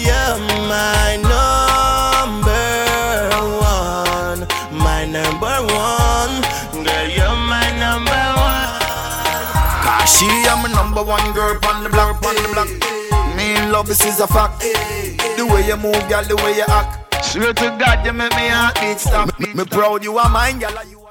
you're my number one. My number one. Girl, you're my number one. Cause she am my number one girl on the block, Me in love, this is a fact. The way you move, girl, the way you act. Swear to God, you make me heart beat stop. Me proud you are mine, girl.